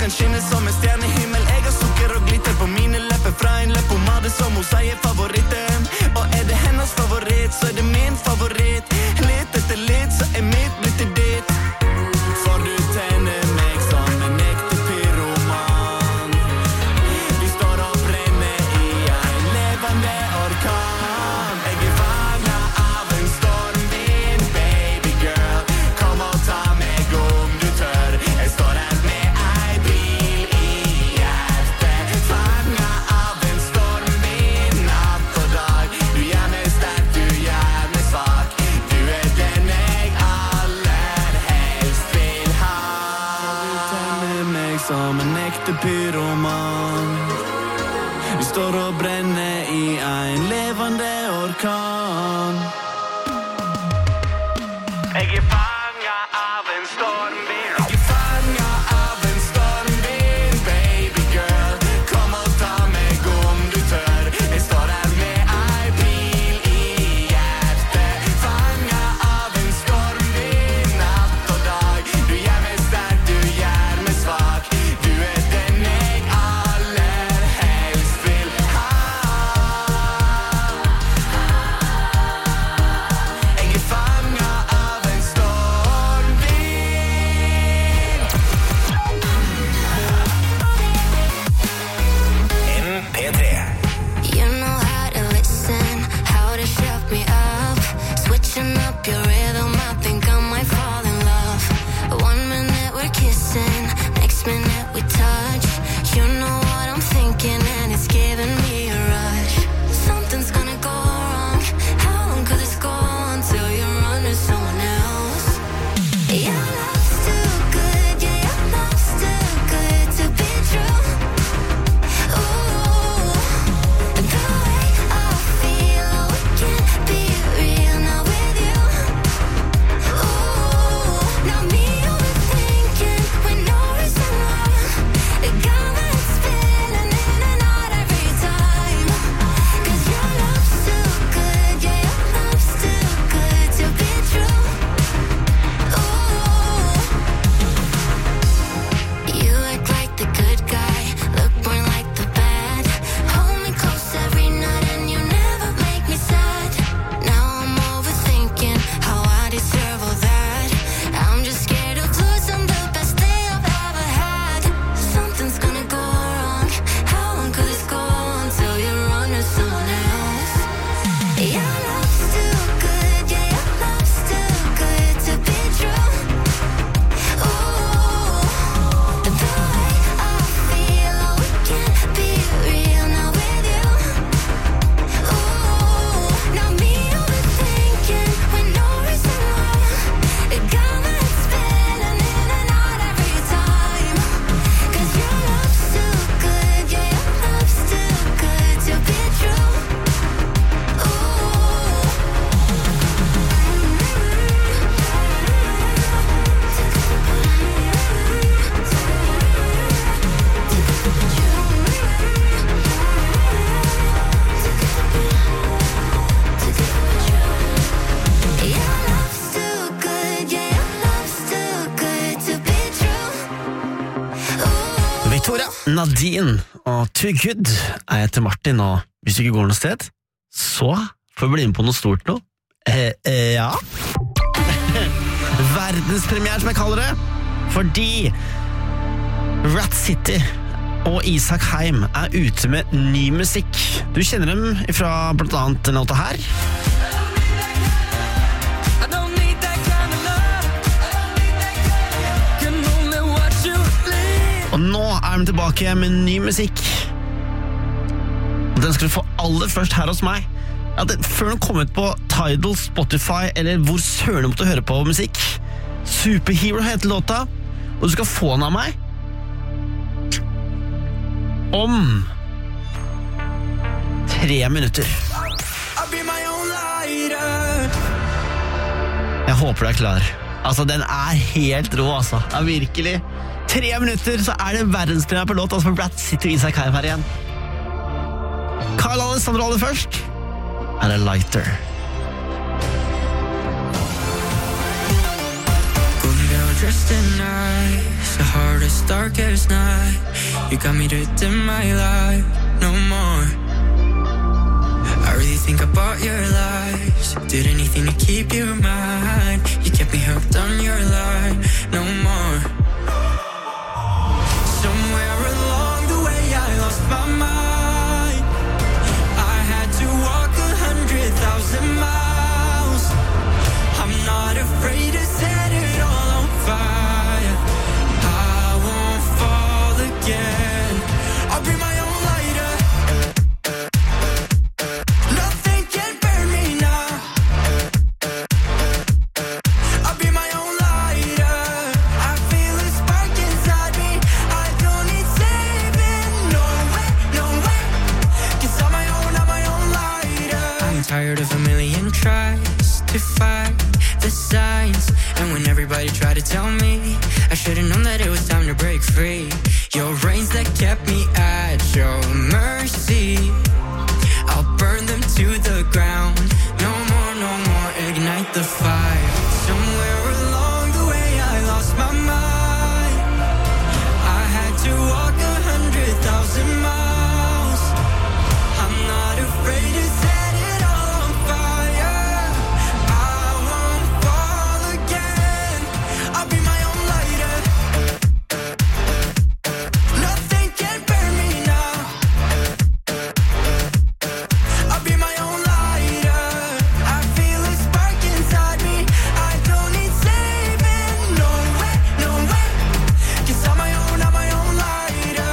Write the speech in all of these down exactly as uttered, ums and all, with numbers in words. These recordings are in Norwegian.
Den skinner som en stjernehimmel. Jeg har sukker og glitter på mine lepper. Fra en leppomade som hun sier favoritten. Og er det hennes favoritt, så er det min favoritt. Litt etter litt, så er mitt blitt til ditt. For du tenner meg som en ekte pyroman. Vi står og brenner i en levende orkan. Jeg er fanget av en stormvind, baby girl. Kom og ta meg om du tør. Jeg står her med ei bil i hjertet. Fanget av en stormvind, natt og dag. Du gjør meg sterk, du gjør meg svak. Du er den jeg aller helst vil ha. Du tenner meg som en ekte pyroman. Vi står og brenner i en levende orkan. Jeg er fanget av en stormvind. Jeg er fanget av en stormvind, baby girl. Kom og ta meg om du tør. Jeg står her med ei bil i hjertet. Fanget av en stormvind, natt og dag. Du gjør meg sterk, du gjør meg svak. Du er den jeg aller helst vil ha. Jeg er fanget av en stormvind. M P tre. You know how to listen, how to shut me up. Switching up your rhythm, I think I might fall in love. One minute we're kissing, next minute we touch. You know what I'm thinking and it's giving me a rush. Something's gonna go wrong, how long could this go until you're under someone else? Your love's too good, yeah, your love's too good to be true. Ooh, the way I feel, oh, it can't be real now with you. Ooh, now me overthinking with no reason why. It got my head spinning in and out every time. 'Cause your love's too good, yeah, your love's too good to be true. Ooh, you act like the good guy, look more like the bad. Hold me close every night and you never make me sad. Now I'm overthinking how I deserve all that. I'm just scared of losing the best thing I've ever had. Something's gonna go wrong, how long could this go until you're under someone else? Your love's too good, yeah, your love's too good to be true. Ooh, the way I feel, oh, it can't be real now with you. Ooh, now me overthinking with no reason why. It got my head spinning in and out every time. 'Cause your love's too good, yeah, your love's too good to be true. Your love's too good, yeah, your love's too good to be true. Ooh. Victoria, Nadine og Too Good er jeg til Martin, og hvis du ikke går noe sted, så får vi bli med på noe stort nå. Eh, eh, ja. Verdenspremiere, som jeg kaller det, fordi Rat City og Isak Heim er ute med ny musikk. Du kjenner dem fra blant annet denne låta her. Og nå er de tilbake med ny musikk. Og den skal du få aller først her hos meg. Ja, det, før den kom ut på Tidal, Spotify eller hvor søren du måtte høre på musikk. Superhero heter låta, og du skal få den av meg om tre minutter. Jeg håper du er klar. Altså, den er helt rå, altså. Ja, virkelig. Tre minutter, så er det verdenspremiere på låt, altså for Rat City og Isak Heim her igjen. Carl Alessandro aller først. Er det Lighter. Con dressed in nice, the hardest, darkest night. You got me to dim my light, no more. I really think about your lies. Did anything to keep you mine. You kept me hooked on your line, no more. Somewhere along the way I lost my mind. I had to walk a hundred thousand miles. I'm not afraid to set it all on fire. I won't fall again. I'll be my own lighter. Nothing can burn me now. I'll be my own lighter. I feel a spark inside me. I don't need saving. No way, no way. 'Cause I'm my own, I'm my own lighter. I'm tired of a million tries to fight the signs. And when everybody tried to tell me, I should've known that it was time to break free. Your reins that kept me at your mercy, I'll burn them to the ground. No more, no more, ignite the fire. Somewhere along the way I lost my mind. I had to walk a hundred thousand miles. I'm not afraid to set it all on fire. I won't fall again. I'll be my own lighter. Nothing can burn me now. I'll be my own lighter. I feel a spark inside me. I don't need saving. No way, no way. 'Cause I'm my own, I'm my own lighter.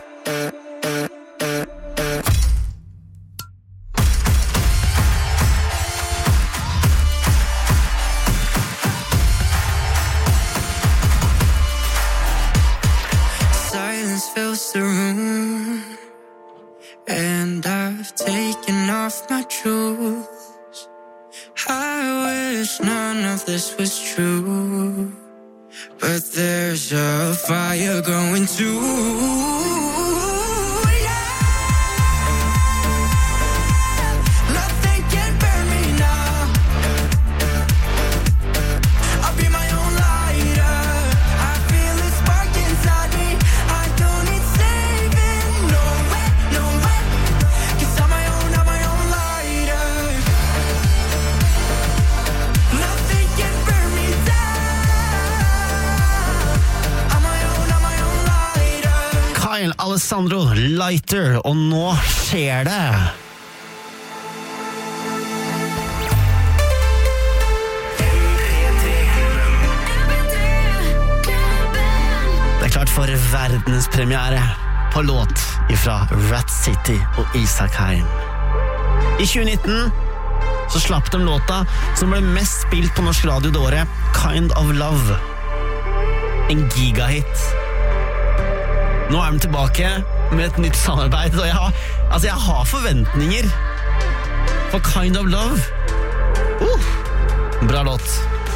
Silence fills the room, and I've taken off my shoes. I wish none of this was true, but there's a fire going too. Nothing can burn me now. I'll be my own lighter. I feel a spark inside me. I don't need saving. No way, no way. 'Cause I'm my own, I'm my own lighter. Nothing can burn me down. I'm my own, I'm my own lighter. Kyle Alessandro, Lighter, og nå skjer det. Det er klart for verdenspremiere på låt ifra Rat City og Isak Heim. I tjue nitten så slapp de låta som ble mest spilt på norsk radio det året, Kind of Love. En gigahit. Nå er de tilbake med et nytt samarbeid, og jeg har, altså jeg har forventninger for Kind of Love. Uh, bra låt.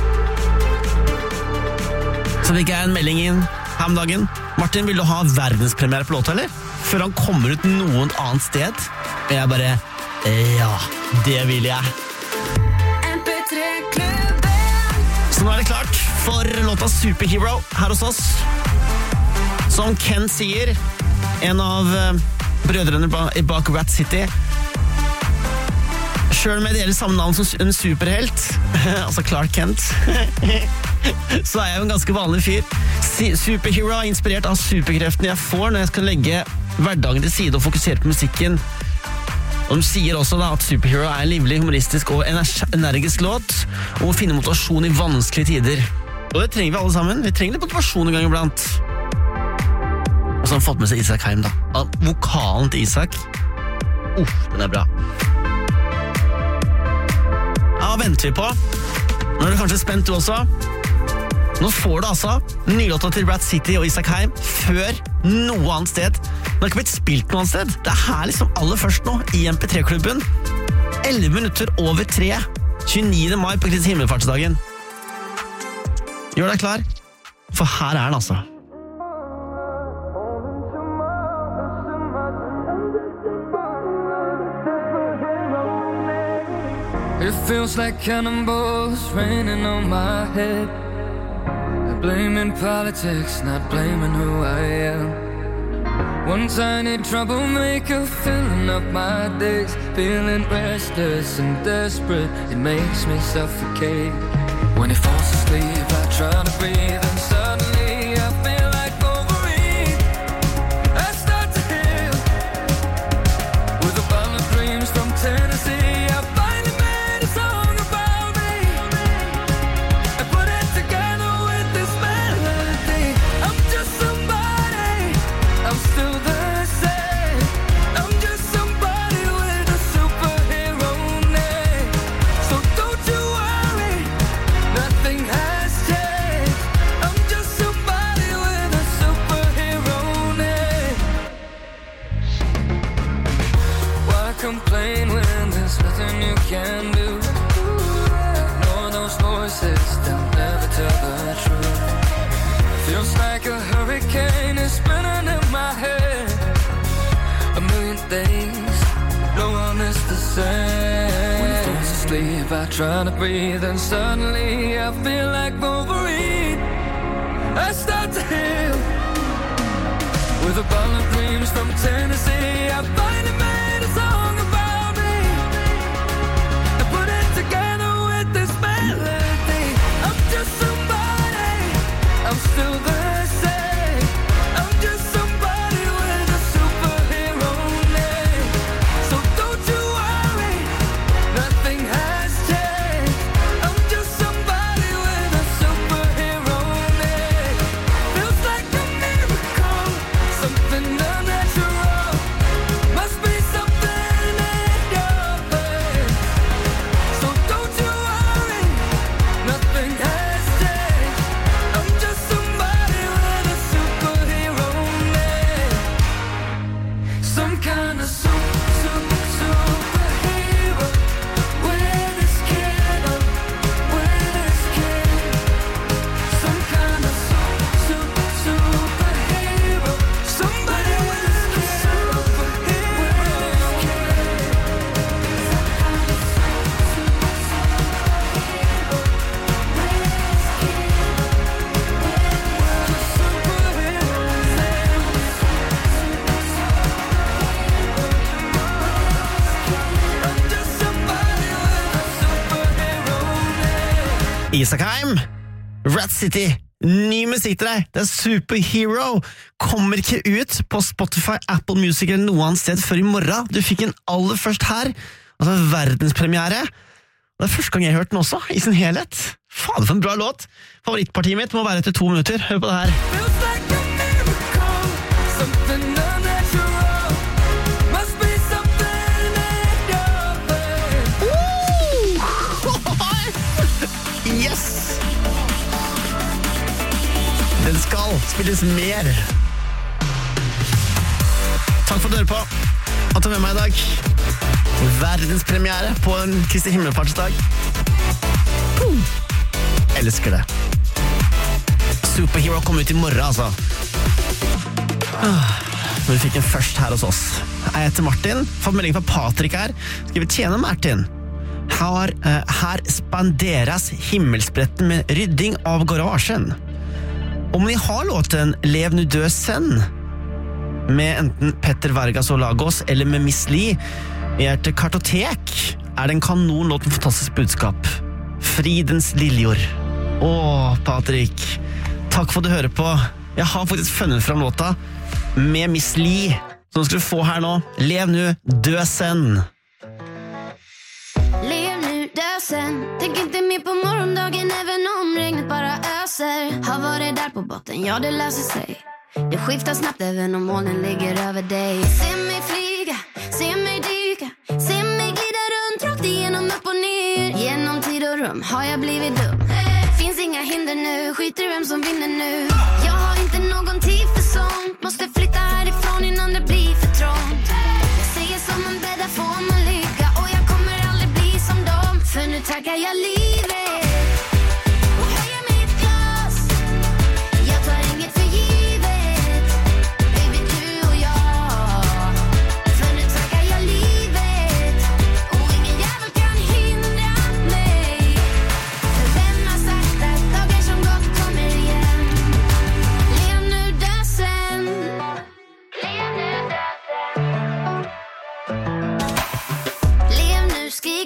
Så fikk jeg en melding inn her om dagen. Martin, vil du ha verdenspremiere på låta, eller? Før han kommer ut noen annet sted. Og jeg bare, ja, det vil jeg. Så nå er det klart for låta Superhero her hos oss. Som Ken sier, en av brødrene bak Rat City. Selv med det gjelder samme navn som en superhelt, altså Clark Kent, så er jeg jo en ganske vanlig fyr. Superhero er inspirert av superkreftene jeg får når jeg skal legge hverdagen til side og fokusere på musikken. Og de sier også da at Superhero er en livlig, humoristisk og energisk låt, og å finne motivasjon i vanskelige tider. Og det trenger vi alle sammen. Vi trenger litt motivasjon en gang iblant. Og så har han fått med seg Isak Heim da. Vokalen til Isak, uff, den er bra. Ja, venter vi på. Nå er du kanskje spent du også. Nå får du altså nylåta til Rat City og Isak Heim før noe annet sted. Det har ikke blitt spilt noe annet sted. Det er her liksom aller først nå i M P tre-klubben. elleve minutter over tre. tjueniende mai på Kristi himmelfartsdagen. Gjør deg klar, for her er den altså. It feels like cannonballs raining on my head. Blaming politics, not blaming who I am. One tiny troublemaker filling up my days, feeling restless and desperate, it makes me suffocate. When he falls asleep, I try to breathe, and suddenly I feel like overeat. I start to heal with a bottle of dreams from Tennessee. I finally made a song about me. I put it together with this melody. I'm just somebody, I'm still the same. I'm just somebody with a superhero name. So don't you worry, nothing has changed. I'm just somebody with a superhero name. Why complain when there's nothing you can do? Ignore those voices, they'll never tell the truth. Feels like a hurricane is spinning in my head. A million things, no one is the same. When he falls asleep, I try to breathe, and suddenly I feel like Wolverine. I start to heal with a bottle of dreams from Tennessee. I finally made a song about me. I put it together with this melody. I'm just somebody, I'm still the same. I'm just somebody with a superhero name. So don't you worry, nothing has changed. I'm just somebody with a superhero name. Feels like a miracle, something unnatural. Must be something in your face. So don't you worry, nothing has changed. I'm just somebody with a superhero name. Some kind of super, super, superhero. With his kid up, with his kid. Some kind of super, super, superhero. Somebody with his kid up, with his kid. Isakheim, Rat City, ny musikk til deg. Det er Superhero. Kommer ikke ut på Spotify, Apple Music eller noe annet sted før i morgen. Du fikk den aller først her. Altså verdenspremiere. Det er første gang jeg har hørt den også, i sin helhet. Fader, for en bra låt. Favorittpartiet mitt må være etter to minutter. Hør på det her. Feels like a miracle, something unnatural. Must be something in your face. Yes! Den skal spilles mer. Takk for at du hører på. At du er med meg i dag. Verdenspremiere på en Kristi Himmelfartsdag. Boom. Elsker det. Superhero kom ut i morgen, altså. Ah, men vi fikk en først her hos oss. Jeg heter Martin, fått melding fra Patrick her. Skal vi tjene Martin? Her, uh, her spanderas himmelspretten med rydding av garasjen. Om ni har låten Lev nu dø sen med enten Petter Vargas og Lagos eller med Miss Li i et kartotek, er det en kanonlåt med fantastisk budskap. Fridens liljor. Åh, Patrick, takk for at du hører på. Jeg har faktisk funnet fram låta med Miss Li, som skal du få her nå. Lev nu dø sen. Lev nu, dö sen. Tänk inte mer på morgondagen även om regnet bara öser. Har varit där på botten, ja det löser sig. Det skiftar snabbt även om molnen ligger över dig. Se mig flyga, se mig dyka, se mig glida runt rakt igenom upp och ner. Genom tid och rum har jag blivit dum. Finns inga hinder nu, skiter i vem som vinner nu. Jag har inte någon tid för sånt. Måste flytta härifrån innan det blir för trångt. Jag säger som en bädda får man ligga. Och jag kommer aldrig bli som dem. För nu tackar jag livet och höjer mitt glas. Jag tar inget för givet, baby du och jag. För nu tackar jag livet och ingen jävel kan hindra mig. För vem har sagt att dagar som gått kommer igen?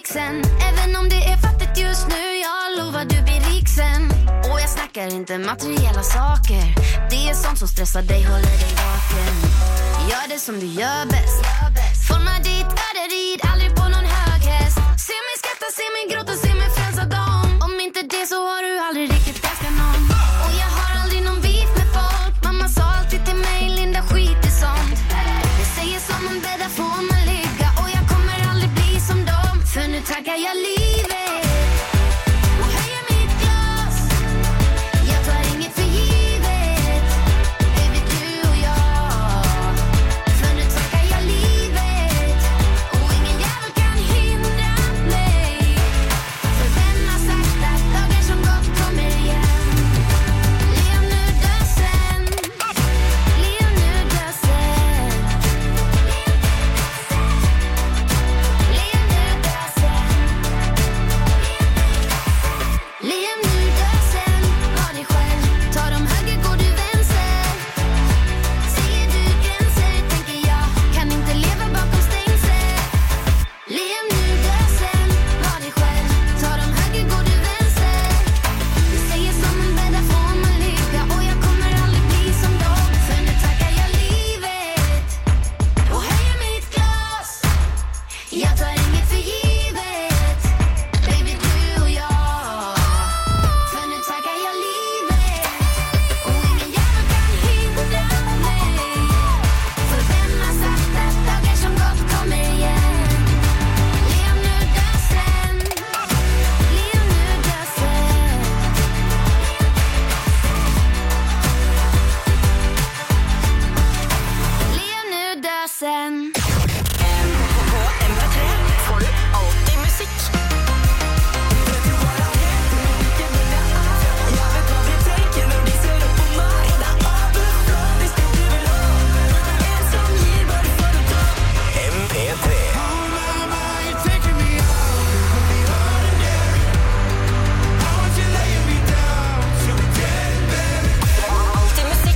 fixen. Även om det är fattigt just nu, jag lovar du blir rik sen. Och jag snackar inte materiella saker. Det är sånt som stressar dig, håller dig vaken. Gör det som du gör bäst. Forma ditt öde, rid aldrig på någon hög häst. Se mig skratta, se mig gråta, se mig frälsa dem. Om inte det så har du aldrig riktigt älskat någon. Och jag har aldrig någon beef med folk. Mamma sa alltid till mig, Linda, skit i sånt. Jag säger som man bäddar får man ligga. Och jag kommer aldrig bli som dem. För nu tackar jag livet och höjer mitt glas. Jag tar inget för givet, baby, du och jag. För nu tackar jag livet och ingen jävel kan hindra mig. För vem har sagt att dagar som gått kommer igen? Lev nu, dö sen. Lev nu, dö sen. Lev nu, dö sen. Lev nu, dö sen. Var dig själv. Ta dem höger, går du vänster. Säger du gränser, tänker jag. Kan inte leva bakom stängsel. Lev nu, dö sen. Var dig själv. Ta dem höger, går du vänster. Du säger som en bäddar får man ligga. Och jag kommer aldrig bli som dem. För nu tackar jag livet och höjer mitt glas. Jag tar inget för givet, baby, du och jag. För nu tackar jag livet och ingen jävel kan hindra mig. För vem har sagt att dagar som gått kommer igen? Lev nu, dö sen. Lev nu, dö sen. Lev nu, dö sen. På M P tre får du alltid musik. Vet du vad jag heter? Vilken vill jag är? Jag vet vad vi tänker när vi ser upp på mig. Enda överflöd, visst det du vill ha. En som ger vad du får ta. M P tre. Alltid musik.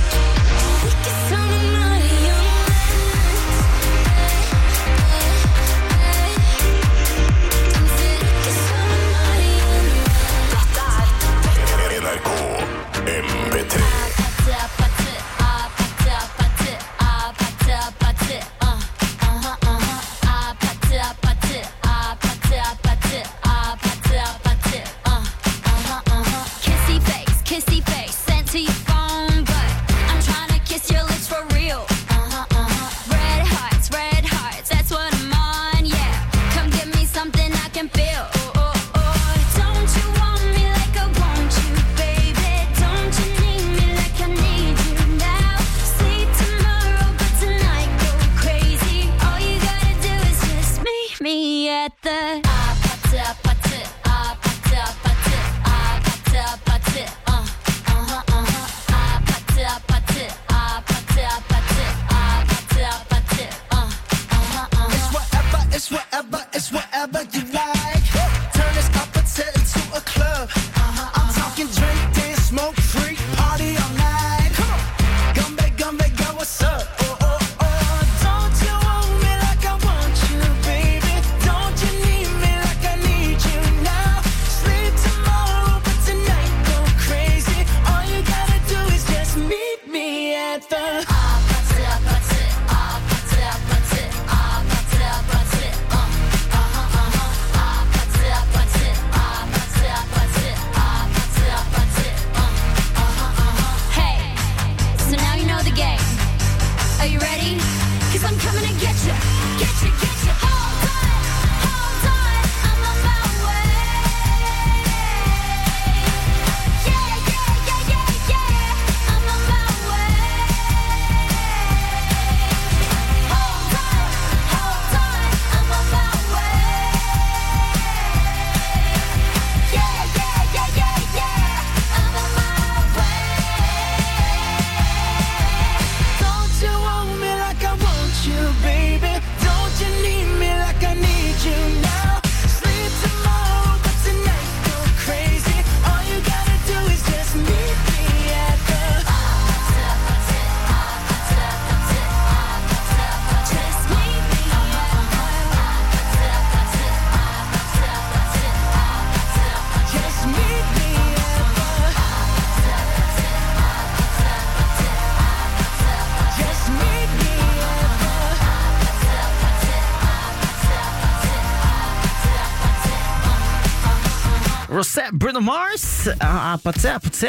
Detta är N R K M P tre. Kissy face, kissy face, sent to your phone, but I'm trying to kiss your lips for real. Red hearts, red hearts, that's what I'm on, yeah. Come give me something I can feel. Oh, oh, oh. Don't you want me like I want you, baby? Don't you need me like I need you now? See tomorrow, but tonight go crazy. All you gotta do is just meet me at the It's whatever, it's whatever, it's whatever you like. Rosé, Bruno Mars. Apaté, apaté.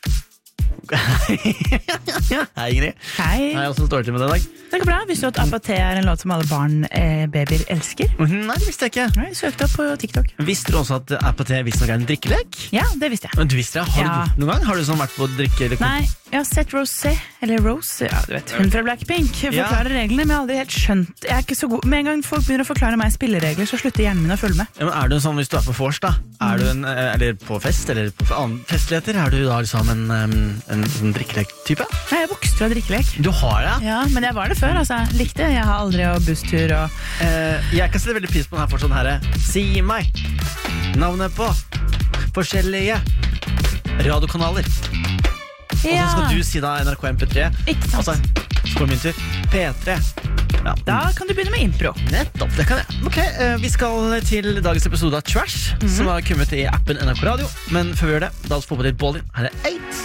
Hei, Ingrid. Hei. Hei, hvordan står det til med det i dag? Det går bra. Visste du at Apaté er en låt som alle barn, eh, babyer, elsker? Nei, det visste jeg ikke. Jeg søkte opp på TikTok. Visste du også at Apaté visstnok er en drikkelek? Ja, det visste jeg. Men du visste det? Har Ja. du gjort noen gang? Har du sånn vært på drikkelek? Nei, jeg har sett Rosé, eller Rose, ja, du vet, hun fra Blackpink, forklarer reglene, men jeg har aldri helt skjønt. Jeg er ikke så god. Med en gang folk begynner å forklare meg spilleregler, så slutter hjernen min å følge med. Ja, men er du sånn, hvis du er på vors da, er du en, eh, eller på fest, eller på annen festligheter, er du da liksom en, em, en, en drikkelek-type? Nei, jeg vokste fra drikkelek. Du har det? Ja, men jeg var det før, altså. Jeg likte det. Jeg har aldri og busstur og... Eh, jeg kan sette veldig pris på den her for sånn her. Si meg navnet på forskjellige radiokanaler. Og så skal du si da N R K M P tre. Ikke sant. Altså, så går min tur. P tre. Ja. Da kan du begynne med impro. Nettopp, det kan jeg. Ok, eh, vi skal til dagens episode av Trash, Mhm. som har kommet i appen N R K Radio. Men før vi gjør det, da oss få på litt Ballin. Her er eight.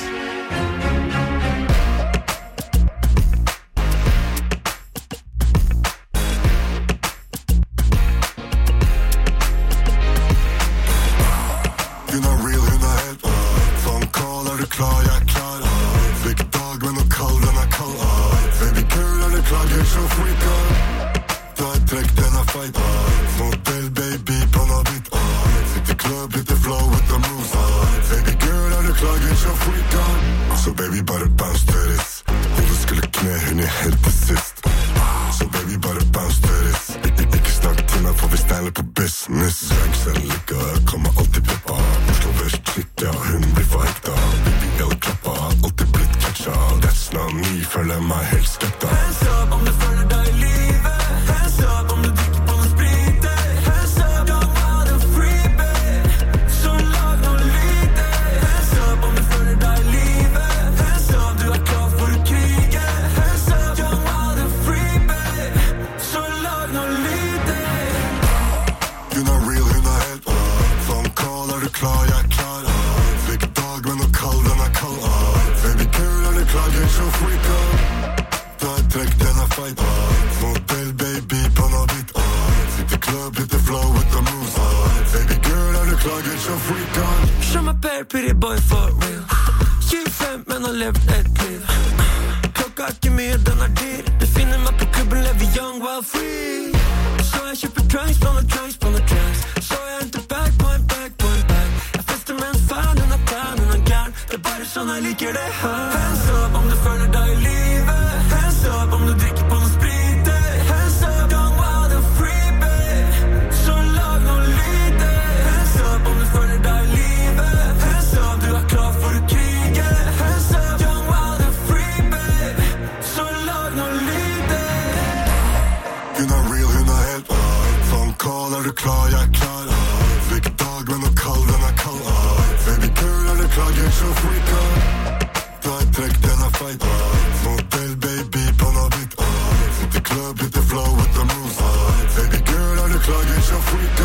Hun er real, hun er helt Sånn kall, er du klar, jeg er klar Fikk dag, men noe kall, den er kall Baby girl, er du klar, gjør så freak Ta et trekk, den er feit Modell, baby, panna hvitt Sitter club, litt flow, with the moves Baby girl, er du klar, gjør så freak Så baby, bare bounce to this Hodet skulle kne, hun i helt til sist Så baby, bare bounce to this Ik ik ikke snakk til meg, for vi steiler på business Dranks eller ligger, jeg kommer alltid på Oslo vest, shit, ja, hun blir for hekta Baby, jeg klapper, alltid blitt catcha That's not me, føler meg helt skepta Hands up om du føler deg i livet Hands up om du drikker på noen sprite Hands up, don't want a freebie Så lag noe lite Hands up om du føler deg i livet Hands up, du er klar for å krige Hands up, don't want a freebie Så lag noe lite Hun er real, hun er helt Sånn kall, er du klar, jeg er klar Fikk dag, men noe kall, den er kall Baby girl, er du klar, gjør så freak Ta et trekk, den er feit Modell, baby, panna hvitt Sitter club, litt flow, with the moves Baby girl, er du klar, gjør så freak Show my bear, pretty boy for real tjuefem, men har levd et liv Klokka er ikke mye, den er dyr Du finner meg på klubben, lever young while free Så jeg kjøper trunks, blåner trunks, blåner trunks Så jeg henter bag på en bag på en bag Jeg fester med en fan, hun er tan, hun er gern Det er bare sånn jeg liker det her Hands up om du føler deg i livet Hands up om du drikker på noen sprite Hands up, don't want a freebie Så lag noe lite Hands up om du føler deg i livet Hands up, du er klar for å krige Hands up, don't want a freebie Så lag noe lite Hun er real, hun er helt Sånn kall, er du klar, jeg er klar Fikk dag, men noe kall, den er kall Baby girl, er du klar, gjør så freak Ta et trekk, den er feit Modell, baby, panna hvitt Sitter club, litt flow, with the moves Baby girl, er du klar, gjør så freak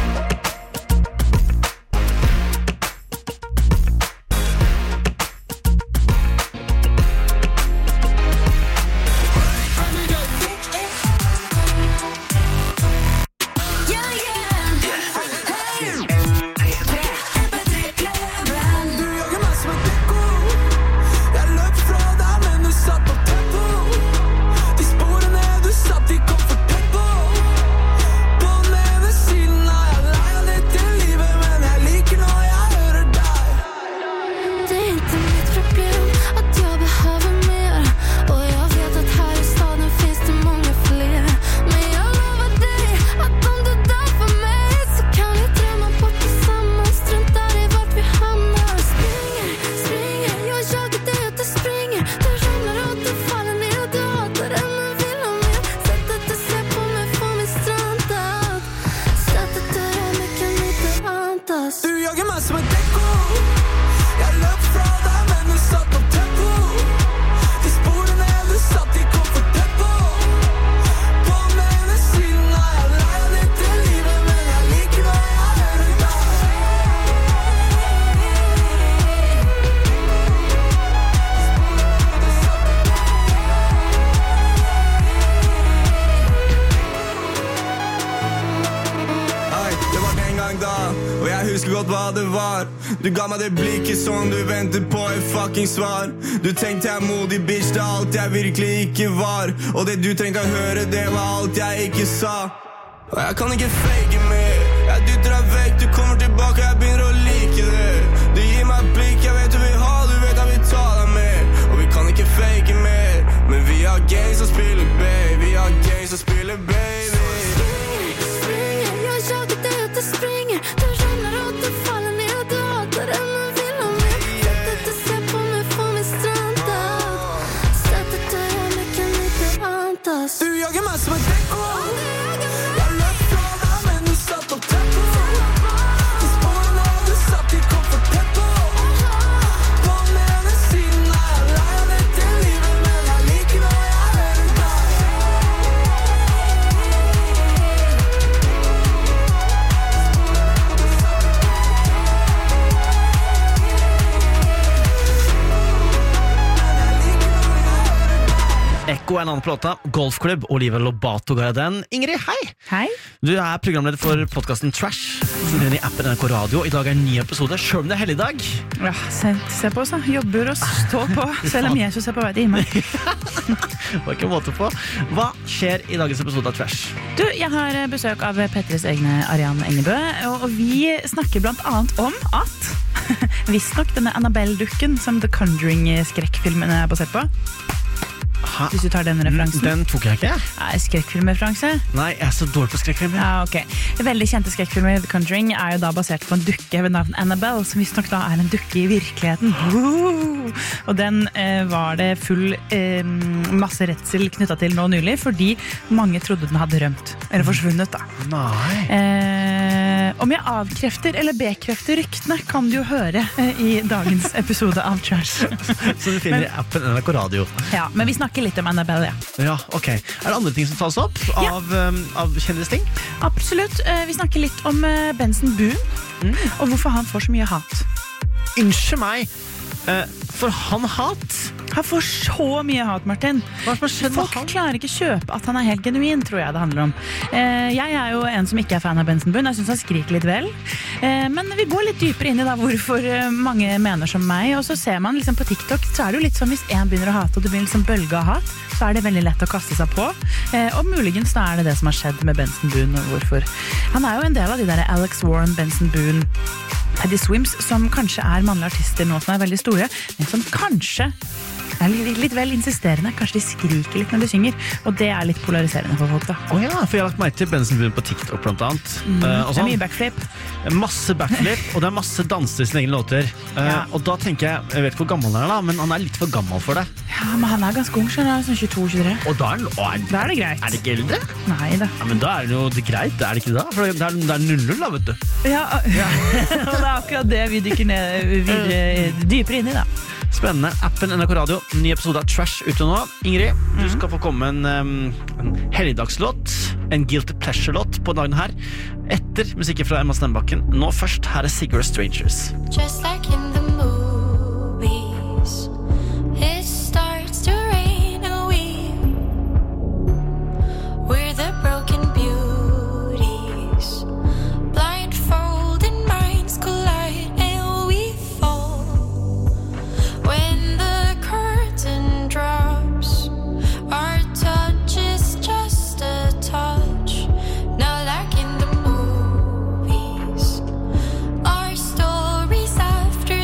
Du jager meg som et ekko Jeg løp fra deg, men du satt på tempo De sporene du satt, de kom for tempo På den ene siden er jeg lei av ditt i livet Men jeg liker når jeg hører deg Det är inte mitt problem att jag behöver mer Och jag vet att här i staden finns det många fler Men jag lovar dig att om du dör för mig Så kan vi drömma bort tillsammans Struntar i vart vi hamnar Springer, springer, jag jagar dig och du springer Du ramlar och du faller ner och du hatar den och vill ha mer Sättet du ser på mig får mig strandad Sättet du rör mig kan inte andas Du jager meg som et ekko Jeg løp fra deg, men du satt på tempo De sporene du satt, de kom for tempo På den ene siden er jeg lei av ditt i livet Men jeg liker når jeg hører deg Hei, det var en gang da Og jeg husker godt hva det var. Du ga meg det blikket sånn du venter på et fucking svar. Du tenkte jeg er modig bitch, det er alt jeg virkelig ikke var. Og det du trenger å høre, det var alt jeg ikke sa. Og jeg kan ikke fake mer. Jeg dytter deg vekk, du kommer tilbake, jeg begynner å like det. Du gir meg blikk, jeg vet du vil ha, du vet jeg vil ta deg med. Og vi kan ikke fake mer, men vi har games som spiller, baby. Vi har games som spiller, baby. Springer, jag jagar dig att du springer. Du känner att du faller ner, du hatar det men vill ha mer. Sättet du ser på mig får mig strandad. Sättet du gör mig kan inte antas. Du jagar mig som en däck. Jag löp från dig men du satt och tempo. Du spåren av du satt i komfortempo. På med den siden av jeg leier det til livet, men jeg liker når jeg er rundt deg. Ekko er en annen plåta, Golfklubb, Oliver Lobato ga jeg den. Ingrid, hei! Hei. Du er programleder for podcasten Trash, som finner i appen N R K Radio. I dag er en ny episode, selv om det er helligdag. Ja, se, se på oss da. Jobber og stå på. Selv om Jesus er på vei til himmelen. Det var ikke måte på. Hva skjer i dagens episode av Trash? Du, jeg har besøk av Petres egne Ariane Engebø, og vi snakker blant annet om at visst nok denne Annabelle-dukken som The Conjuring-skrekkfilmen er basert på. Ha, Hvis du tar den referansen. Den tok jeg ikke. Nei, skrekkfilmreferanse. Nei, jeg er så dårlig på skrekkfilmer. Ja, ok. Veldig kjente skrekkfilmer The Conjuring er jo da basert på en dukke ved navn Annabelle, som visst nok da er en dukke i virkeligheten. Woo! Og den eh, var det full eh, masse redsel knyttet til nå nylig, fordi mange trodde den hadde rømt, eller forsvunnet da. Nei. Eh, om jeg avkrefter eller bekrefter ryktene, kan du jo høre eh, i dagens episode av Trash. Så du finner i appen N R K Radio. Ja, men vi snakker litt om Annabelle, ja. Ja, ok. Er det andre ting som tas opp Ja. av, um, av kjendisting? Absolutt. Eh, vi snakker litt om eh, Benson Boone, Mm. og hvorfor han får så mye hat. Unnskyld meg, eh, for han hat. Han får så mye hat, Martin. Hva er det som har skjedd med Folk han? klarer ikke kjøpe at han er helt genuin, tror jeg det handler om. Eh, jeg er jo en som ikke er fan av Benson Boone. Jeg synes han skriker litt vel. Eh, men vi går litt dypere inn i da, hvorfor eh, mange mener som meg. Og så ser man liksom på TikTok, så er det jo litt sånn hvis en begynner å hate, og det blir liksom bølge av hat, så er det veldig lett å kaste seg på. Eh, og muligens da er det det som har skjedd med Benson Boone, og hvorfor. Han er jo en del av de der Alex Warren, Benson Boone, Eddie Swims, som kanskje er mannlige artister nå som er veldig store, men som kanskje er litt, litt vel insisterende. Kanskje de skriker litt når de synger, og det er litt polariserende for folk da. Å ja, for jeg har lagt meg til Benson Boone på TikTok blant annet. Mm. Eh, og Det er sånn. mye backflip. Masse backflip, og det er masse danser i sine egne låter. Eh, Ja. Og da tenker jeg, jeg vet ikke hvor gammel han er da, men han er litt for gammel for det. Ja, men han er ganske ung, skjønner jeg, sånn tjueto tjuetre. Og da er, han- å, er, Da er det greit. er det ikke eldre? Nei da. Ja, men da er det jo det greit, er det ikke det da? For det er, det er null null da, vet du. Ja, og det er akkurat det vi dykker ned videre, dypere inn i da. Spennende. Appen N R K Radio, ny episode av Trash ute nå. Ingrid, du skal få komme en, um, en helligdagslåt, en Guilty Pleasure-låt på dagen her, etter musikken fra Emma Stenbakken. Nå først, her er Cigarette Strangers. Just like in the movies, it starts to rain and we we're the broken beauties, blindfolded minds collide and we fall when the curtain drops. Our touch is just a touch, not like in the movies. Our stories after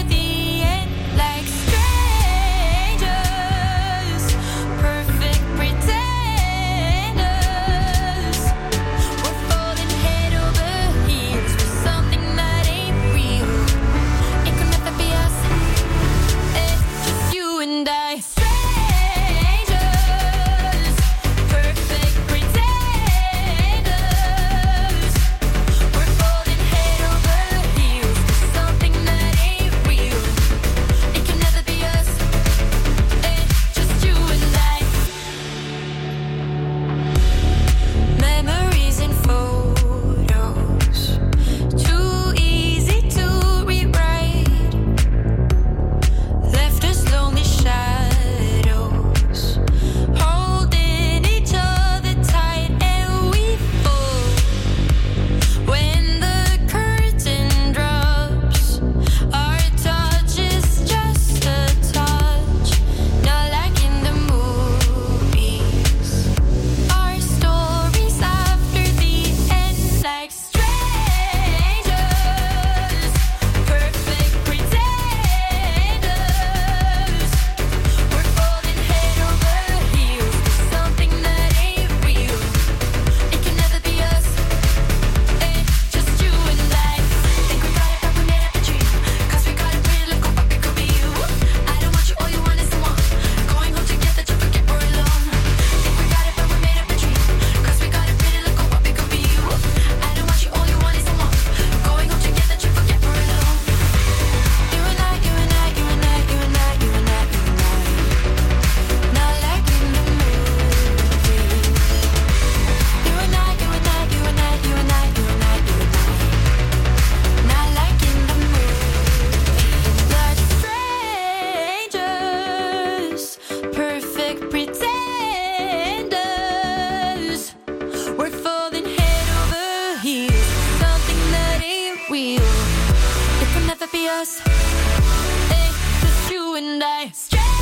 us. Hey, just you and I.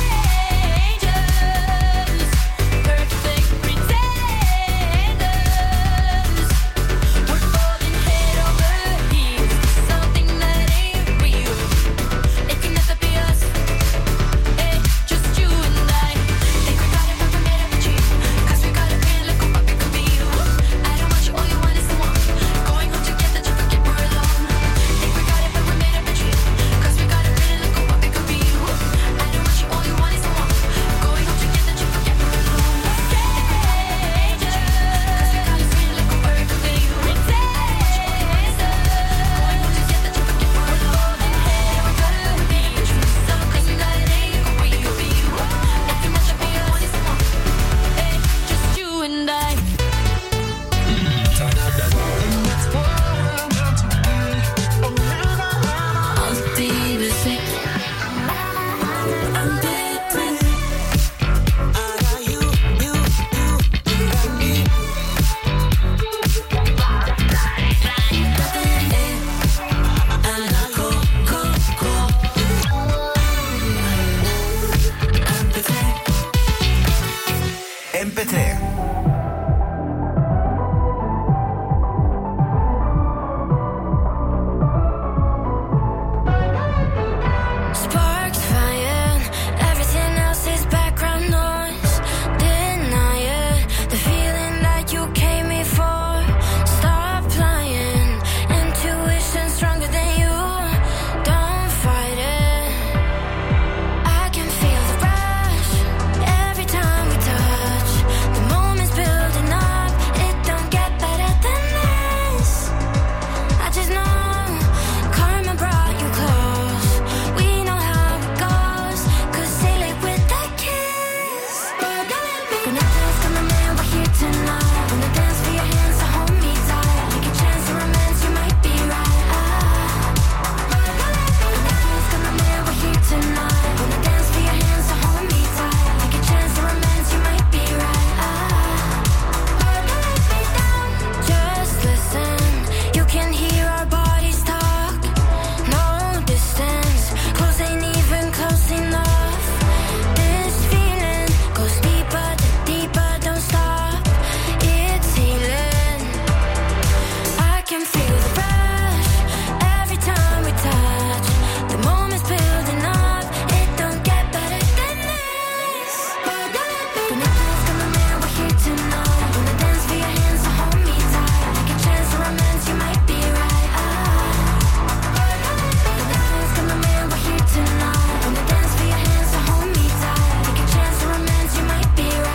Strangers, perfect pretenders. We're falling head over heels for something that ain't real. It can never be us. Hey, just you and I. Think we got it, but we made up a dream. Cause we got it, really look what we could be. I don't want you, all you want is the one. Going home together to forget we're alone. Think we got it, but we made up a dream. Cause we got it, really look what we could be. I don't want you, all you want is the one. Going home together to forget we're alone. Strangers, cause we got it, really look what we could be. Pretenders, going home together to forget we're alone. And hey, we gotta be true. Something that ain't real. It can never be us. Hey, just you and I. Alltid musikk. M P tre. Sparks flying, everything else is background noise. Deny it, the feeling that you came me for. Stop lying, intuition stronger than you. Don't fight it. I can feel the rush every time we touch. The moment's building up, it don't get better than this. I just know karma brought you close. We know how it goes, cause seal it with that kiss. Gonna dance, gonna man, we're here tonight. Gonna dance for your hands, so hold me tight. Take a chance to romance, you might be right. Gonna dance, gonna man, we're here tonight. Gonna dance for your hands, so hold me tight. Take a chance to romance, you might be right. Just listen, you can hear our bodies talk. No distance, close ain't even close enough. This feeling goes deeper, the deeper, don't stop. It's healing. I can feel the rush every time we touch. The moment's building up, it don't get better than this. Gonna dance, gonna man, we're here tonight. Gonna dance for your hands, so hold me tight. Take a chance to romance, you might be right. Gonna dance, gonna man, we're here tonight. Gonna dance for your hands, so hold me tight. Take a chance to romance, you might be right.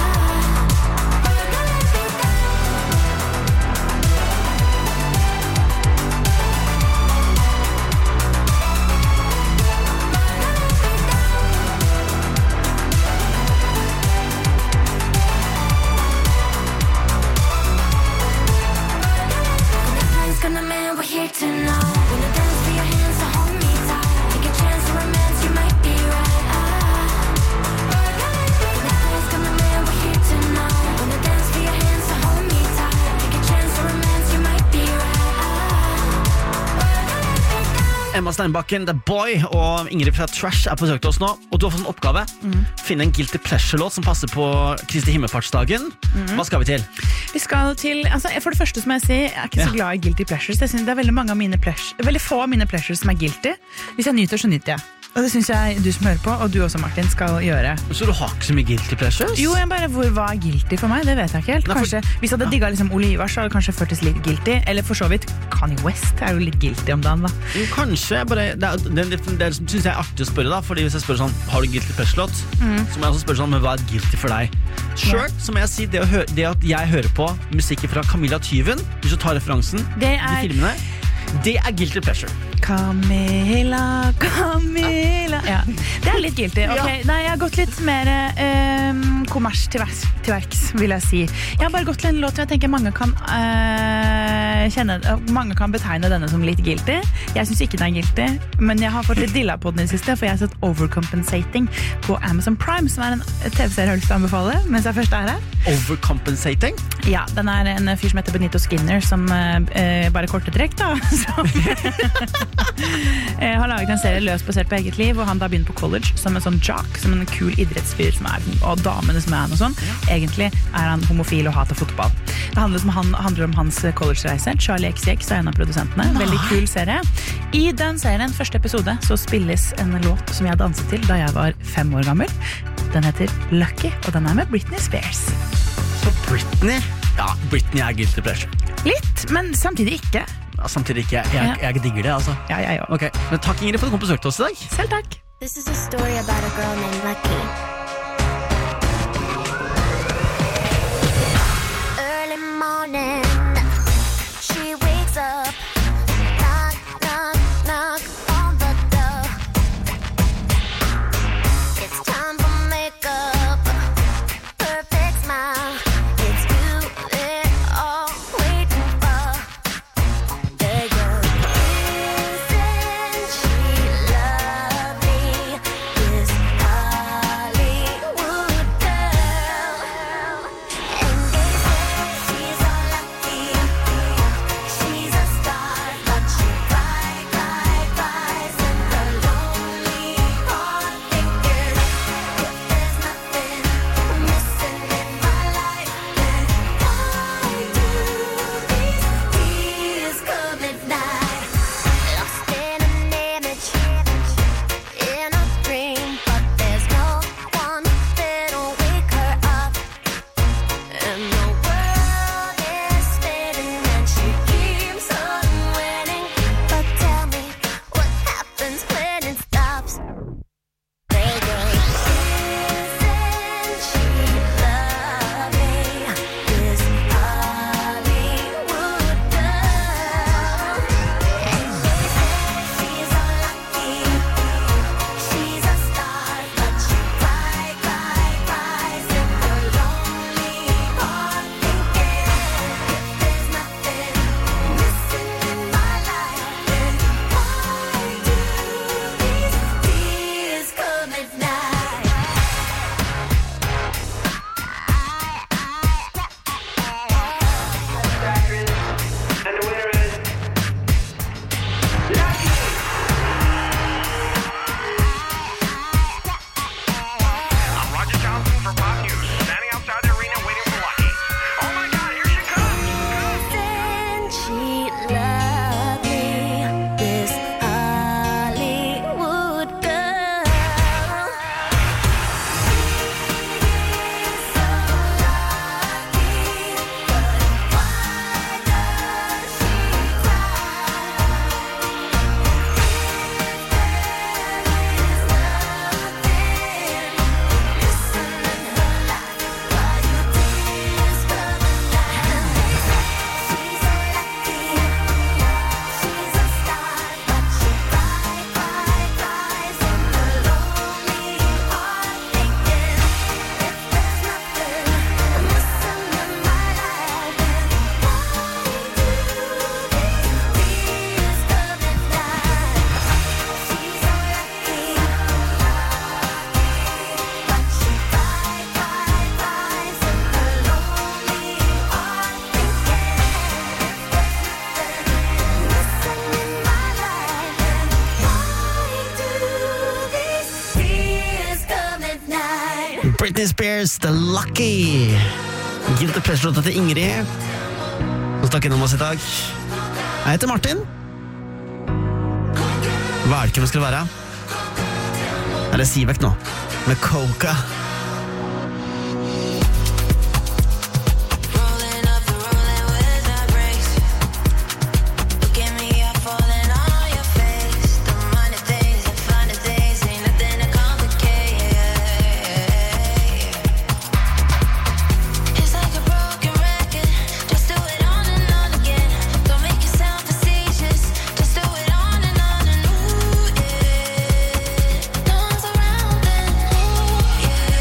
Gonna man, we're here tonight. Gonna dance for your hands, so hold me tight. Take a chance to romance, you might be right. Gonna man, we're here tonight. Gonna dance for your hands, so hold me tight. Take a chance to romance, you might be right. Emma Steinbakken, The Boy og Ingrid fra Trash er på søk til oss nå. Og du har fått en oppgave. Finne en Guilty Pleasure-låt som passer på Kristi himmelfartsdagen. Hva skal vi til? Vi skal til, altså For det første som jeg sier, jeg er ikke så Ja. glad i guilty pleasures. Jeg synes det er veldig mange av mine pleasures, veldig få av mine pleasures som er guilty. Hvis jeg nyter, så nyter jeg. Og det synes jeg du som hører på, og du også Martin, skal gjøre. Så du har ikke så mye Guilty Pleasures? Jo, jeg bare, hvor var guilty for meg? Det vet jeg ikke helt. Nei, for- Kanskje, hvis jeg hadde digget liksom Ole Ivar, så hadde det kanskje føltes litt guilty. Eller for så vidt, Kanye West er jo litt guilty om dagen da. Jo, kanskje, bare, det, er, det, det, det synes jeg er artig å spørre da. Fordi hvis jeg spør sånn, har du Guilty Pleasure-låt? Så må jeg også spørre sånn, men hva er guilty for deg? Selv så må jeg si det, å høre, det at jeg hører på musikken fra Camilla Tyven, hvis du tar referansen, Det de er filmene, det er Guilty Pleasure. Camilla, Camilla ja. Det er litt guilty. Okay. Nei, jeg har gått litt mer eh, kommers til verks, til verks, vil jeg si. Jeg har bare gått til en låt som jeg tenker mange kan eh, kjenne, mange kan betegne denne som litt guilty. Jeg synes ikke den er guilty, men jeg har fått litt dilla på den i siste, for jeg har sett Overcompensating på Amazon Prime, som er en tv-serie jeg har lyst til å anbefale, mens jeg først er her. Overcompensating? Ja, den er en fyr som heter Benito Skinner, som eh, bare korte trekk da, som har laget en serie løst basert på eget liv, og han da begynner på college som en sånn jock, som en kul idrettsfyr som er, og damene som er han og sånn. Egentlig er han homofil og hater fotball. Det handler om, han, handler om hans college-reise. Charlie X C X er en av produsentene. Veldig kul serie. I den serien, første episode, så spilles en låt som jeg danset til da jeg var fem år gammel. Den heter Lucky, og den er med Britney Spears. Så Britney? Ja, Britney er guilty pleasure. Litt, men samtidig ikke. Ja, samtidig ikke. Jeg, jeg, jeg digger det, altså. Ja, jeg òg. Ok, men takk Ingrid for at du kom på søk til oss i dag. Selv takk. This is a story about a girl named Lucky. Early morning, she wakes up, knock, knock, knock on the door. It's time for makeup, perfect smile. It's you they're all waiting for. There goes, isn't she lovely? This Hollywood girl. And they say she's all lucky. She's a star, but she cry, cry, cries in her lonely heart, thinking if there's nothing missing in my life, then why do these tears come at night? Lost in an image, in a dream, but there's no one that'll wake her up. And the world is spinning and she keeps on winning. But tell me, what happens when it stops? There goes, isn't she lovely? This Hollywood girl. And they say she's all lucky. She's a star, but she cry, cry, cries in her lonely heart, thinking if there's nothing missing in my life, then why do these tears come at night? And the winner is Lucky. I'm Roger Johnson for Pop News, standing outside the arena waiting for Lucky. Oh my God, here she comes! Isn't she lovely, this Hollywood girl? She's so lucky, but why does she cry? Britney Spears, The Lucky. Guilty pleasure til Ingrid. Så stakk innom oss i dag. Jeg heter Martin. Hva er det ikke vi skal være? Er det Sivek nå? Med Coca. Rolling up and rolling with the brakes. Look at me, I'm falling on your face. The minor things and finer things ain't nothing to complicate. It's like a broken record. Just do it on and on again. Don't make it sound facetious. Just do it on and on and ooh, yeah. No one's around and ooh, yeah.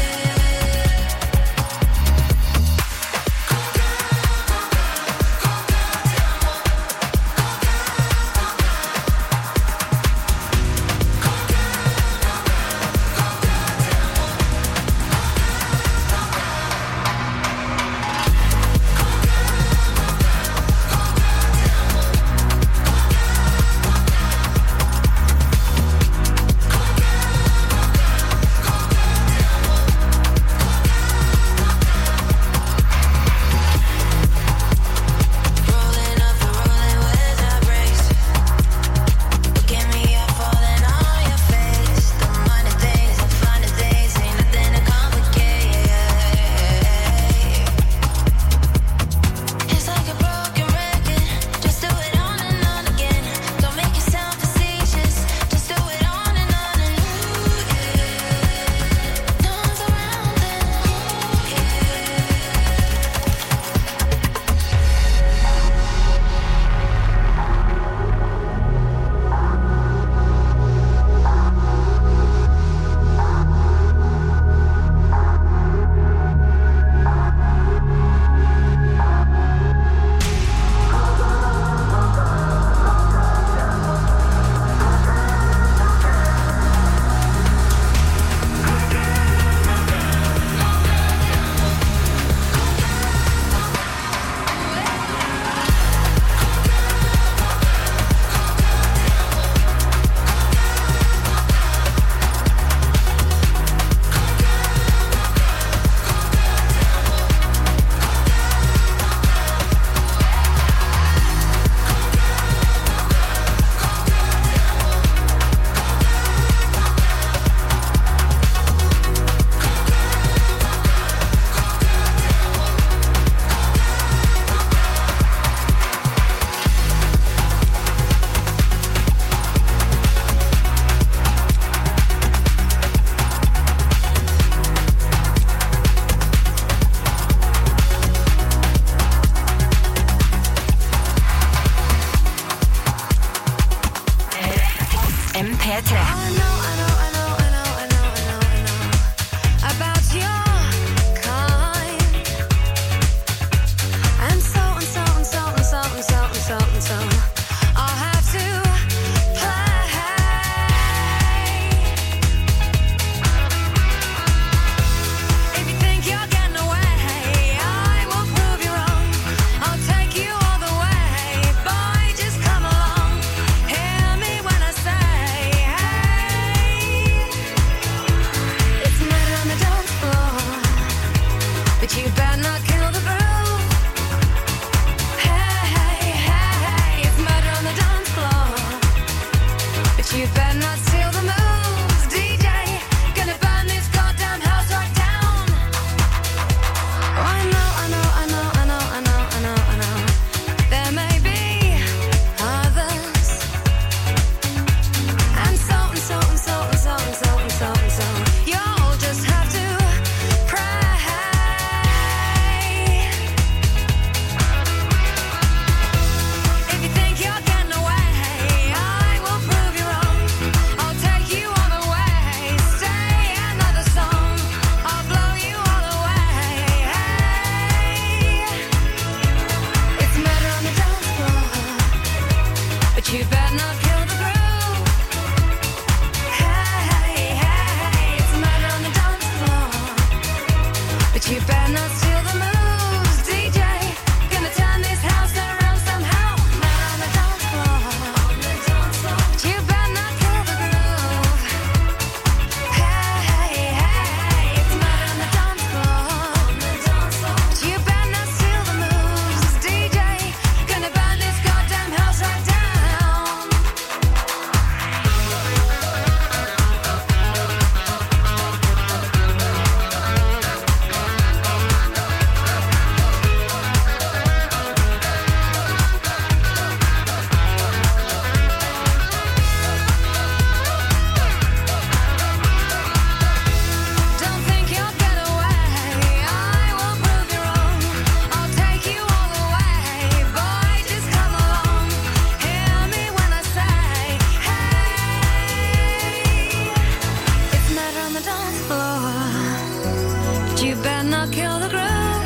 P tre. I know, I know, I know, I know, I know, I know, I know about your kind. And so and so and so and so and so and so and so I'll have to play. If you think you're getting away, I will prove you wrong. I'll take you all the way. Boy, just come along. Hear me when I say, hey. It's murder on the dance floor, but you better not kill the groove. Hey, hey, hey, it's murder on the dance floor, but you better not steal the moves. D J, gonna burn this goddamn house right down. Oh, I know, I know, I know, I know, I know, I know, I know. There may be others, and so and so and so and so and so and so and so. You'll just have to pray. If you think you're getting away, I will prove you wrong. I'll take you all the way. Stay another song. I'll blow you all away. Hey. It's murder on the dance floor, but you better not kill the groove. Hey, hey, hey, it's murder on the dance floor, but you better not steal the moves. D J, gonna turn this house around somehow. Murder on the dance floor, but you better not kill the groove. Hey, hey, hey, it's murder on the dance floor, but you better not steal the moves. D J, gonna burn this goddamn house right down. Don't think you'll get away. I will prove you wrong. I'll take you all the way. Boy, just come along. Hear me when I say, hey. It's murder on the dance floor, but you better not kill the groove.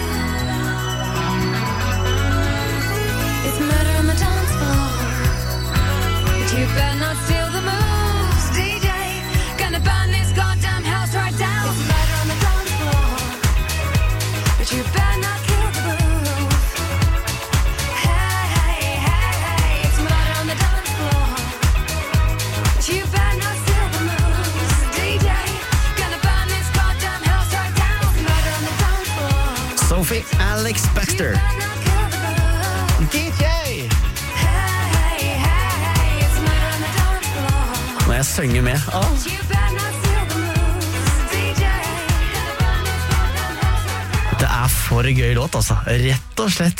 It's murder on the dance floor, but you better not steal the moves. D J, gonna burn this goddamn house right down. It's murder on the dance floor, but you better not kill the groove. Hey, hey, hey, hey, it's murder on the dance floor, but you better not steal the moves. D J, gonna burn this goddamn house right down. It's murder on the dance floor, Sophie Alex Baxter. better not kill the groove. D J! Hey, hey, hey, it's murder on the dance floor. Når jeg synger med. Åh. You better not steal the moves, D J. Gonna burn this goddamn house right down. Det er for gøy låt, altså. Rett og slett.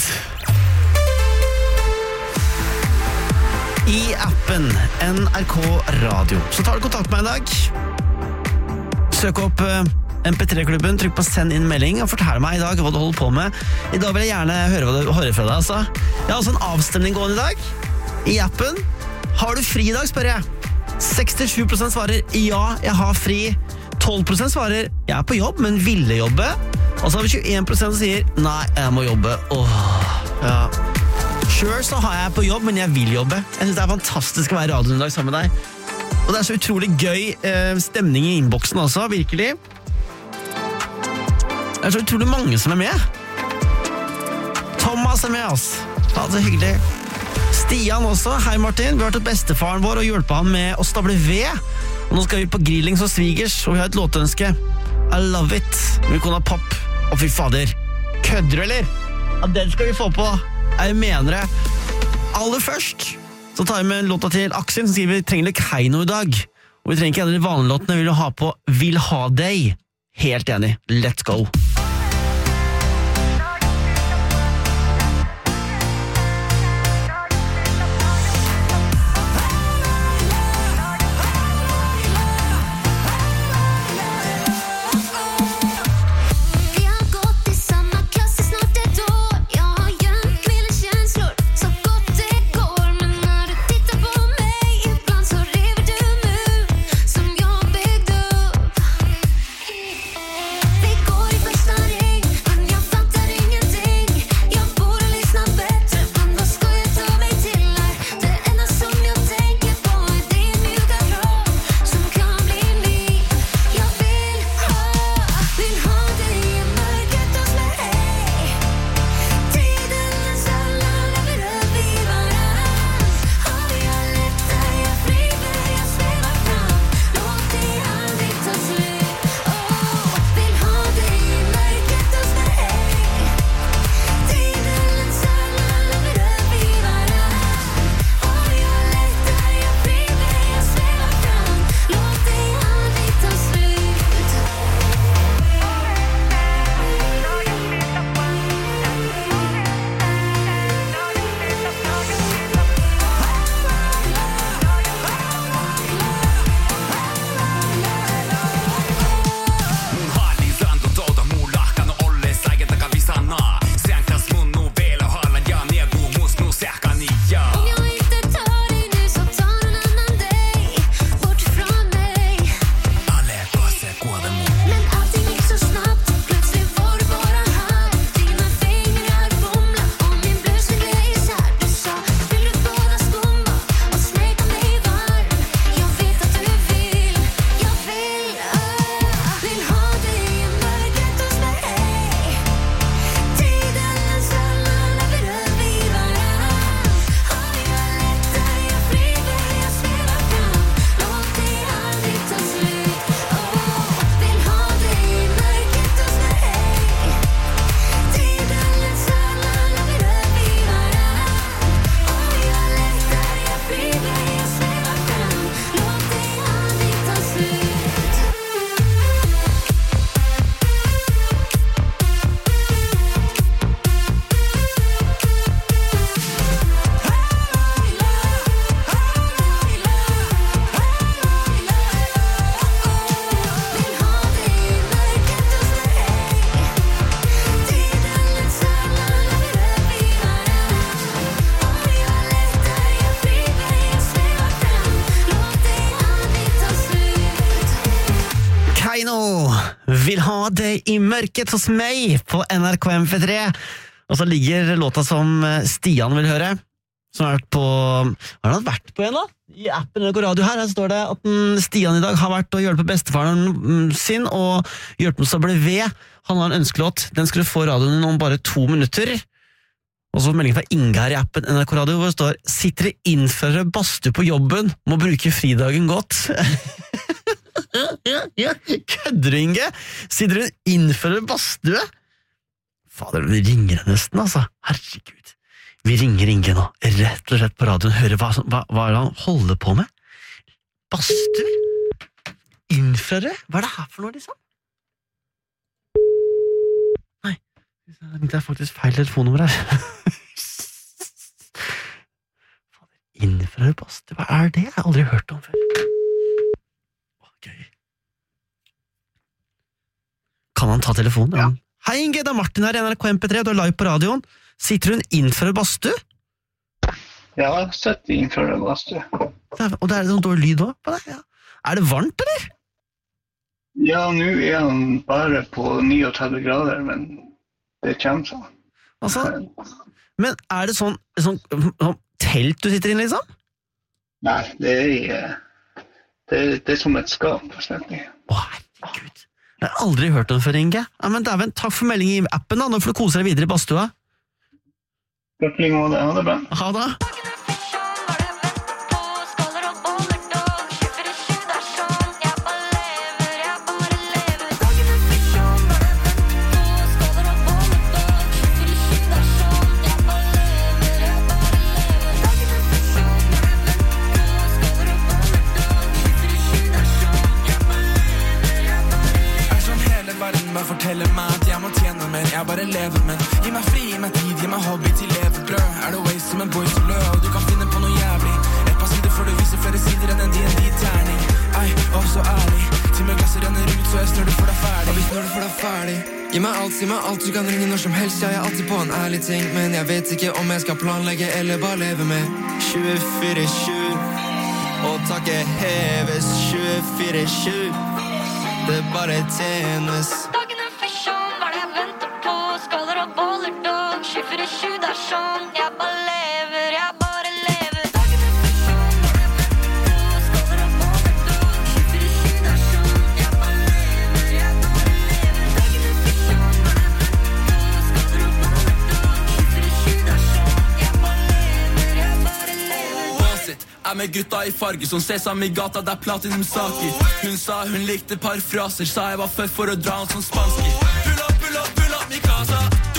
I appen N R K Radio så tar du kontakt med meg i dag. Søk opp eh, M P tre-klubben, trykk på send inn melding og fortell meg i dag hva du holder på med. I dag vil jeg gjerne høre hva du hører fra deg, altså. Jeg har også en avstemning gående i dag. I appen. Har du fri i dag, spør jeg. sekstisju prosent svarer ja, jeg har fri. tolv prosent svarer jeg er på jobb, men ville jobbe. Og så har vi tjueen prosent som sier nei, jeg må jobbe. Åh, ja. Sure, så har jeg på jobb, men jeg vil jobbe. Jeg synes det er fantastisk å være i radioen i dag sammen med deg. Og det er så utrolig gøy eh, stemning i innboksen også, virkelig. Det er så utrolig mange som er med. Thomas er med oss. Ja, det er hyggelig. Stian også. Hei Martin, vi har vært til bestefaren vår og hjulpet ham med å stable ved. Og nå skal vi på grillings og svigers, og vi har et låtønske. I love it. Med kona Pop. Og fy fader, kødder du eller? Ja, den skal vi få på. Jeg mener det. Aller først så tar vi med låta til Aksel som sier vi trenger litt Keino i dag. Og vi trenger ikke en av de vanlige låtene, vi vil ha på Vil ha deg. Helt enig. Let's go. Vi har gått i samma klass i snart ett år. Jag har gömt mina känslor så gott det går. Men när du tittar på mig ibland så rever du mur. Vil ha deg i mørket hos meg på N R K M P tre. Og så ligger låta som Stian vil høre, som har vært på... Hva har han vært på igjen da? I appen N R K Radio her, her står det at Stian i dag har vært og hjulpet bestefaren sin og hjulpet med å bli ved. Han har en ønskelåt, den skulle få radioen om bare to minutter. Og så melding fra Inge her i appen N R K Radio, hvor det står «Sitter det innfører badstue på jobben, må bruke fridagen godt». Kødder du, Inge? Sitter du innfører badstue? Fader, vi ringer det nesten, altså. Herregud. Vi ringer Inge nå, rett og slett på radioen, hører hva, hva, hva er det han holder på med? Badstue? Innfører? Hva er det her for noe, liksom? Nei, det er faktisk feil telefonnummer her. Innfører badstue, hva er det? Jeg har aldri hørt om før. Kan han ta telefonen? Ja. Hei Inge, det er Martin her i N R K M P tre, du er live på radioen. Sitter hun innenfor en badstue? Ja, jeg har sett innenfor en badstue. Og det er sånn dårlig lyd også? Ja. Er det varmt, eller? Ja, nå er han bare på trettini grader, men det kommer sånn. Altså, men er det sånn, sånn, sånn telt du sitter inn, liksom? Nei, det er, det er, det er som et skap, for eksempel. Å, herregud. Jeg har aldri hørt om før, Inge. Ja, men dæven, takk for melding i appen da, nå får du kose deg videre i badstua. Takk for ha det, ha det bra. Ha det. Forteller meg at jeg må tjene mer, jeg bare lever, men gi meg fri, gi meg tid, gi meg hobby til levebrød. Er det waste som en boy som lø, og du kan finne på noe jævlig. Et par sider før du viser flere sider enn en D and D-terning. Ei, og så ærlig, til meg glasset renner ut, så jeg snør du for deg ferdig. Og hvis når du får deg ferdig, gi meg alt, si meg alt, du kan ringe når som helst. Jeg er alltid på en ærlig ting, men jeg vet ikke om jeg skal planlegge eller bare leve med tjuefire sju. Og takket heves tjuefire sju. Det bare tjenes. tjuefire sju, det er sånn, jeg bare lever, jeg bare lever. Dagen er for sånn, var det vent på, skåler og båler dog. tjuefire sju, det er sånn, jeg bare lever, jeg bare lever. Dagen er for sånn, var det vent på, skåler og båler dog. tjuefire sju, det er sånn, jeg bare lever, jeg bare lever. Bullshit, er med gutta i farge som sesam i gata, det er platinum saker. Hun sa hun likte par fraser, sa jeg var født for å dra han som spanski. Pull up, pull up, pull up, mi casa.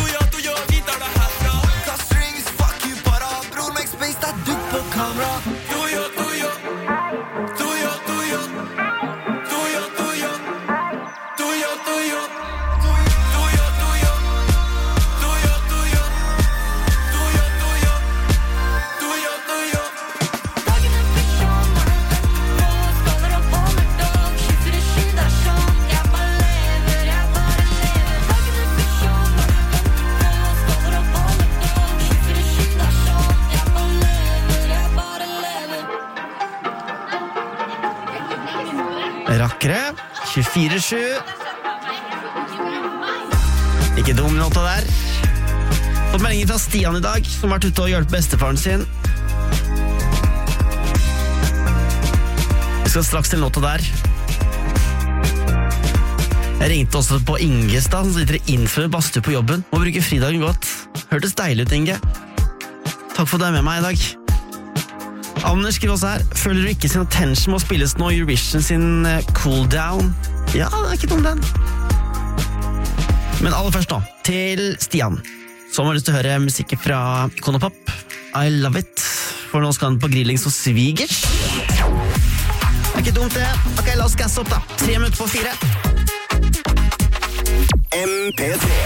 Kamera. Du jo, du jo. Du jo, du jo. Du jo, du jo. Du jo, du jo. Du jo, du jo. Du jo, du jo. Du jo, du jo. Du jo, du jo. Dagen er for sånn, var det vent på, skåler og båler dog. tjuefire sju, det er sånn, jeg bare lever, jeg bare lever. Dagen er for sånn, var det vent på, skåler og båler dog. tjuefire sju, det er sånn, jeg bare lever. Rakkere, tjuefire sju. Ikke dum låta der. Fått meldingen fra Stian i dag, som har vært ute og hjulpet bestefaren sin. Vi skal straks til låta der. Jeg ringte også på Ingestad, som sitter innenfor badstue på jobben. Må bruke fridagen godt. Hørtes deilig ut, Inge. Takk for at du er med meg i dag. Anders skriver også her, føler du ikke sin attention må spilles nå Eurovision sin uh, Cool Down? Ja, det er ikke dum den. Men aller først nå, til Stian, som har lyst til å høre musikken fra Ikonopop. I love it. For nå skal han på grilling som svigers. Det er ikke dumt det. Ok, la oss gasse opp da. Tre minutter på fire. M P tre.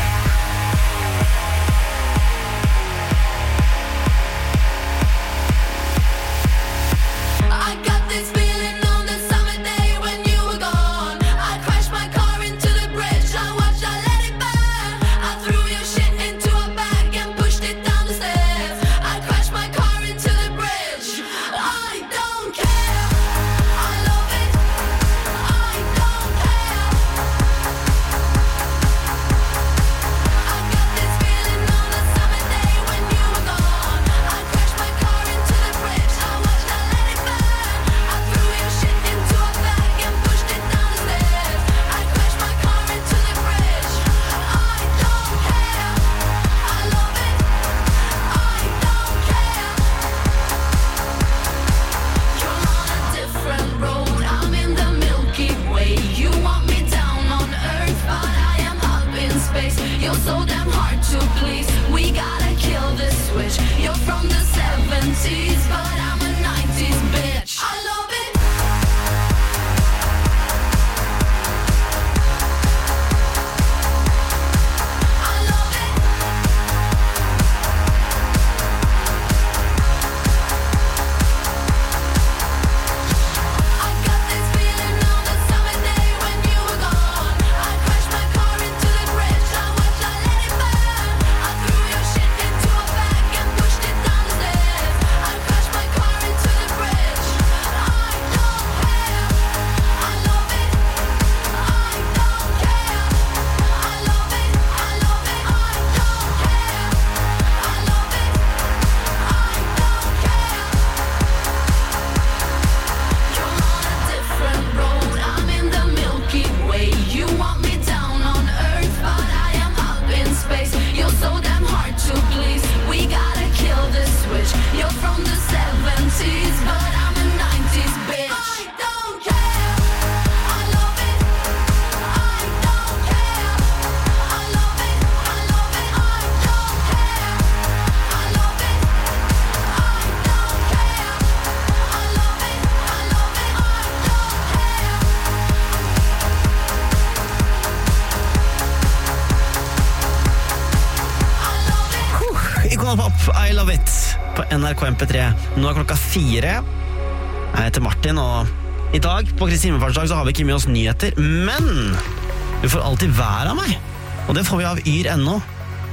på N R K M P tre. Nå er klokka fire. Jeg heter Martin, og i dag på Kristi himmelfartsdag så har vi ikke med oss nyheter, men vi får alltid vær av meg, og det får vi av yr punkt no.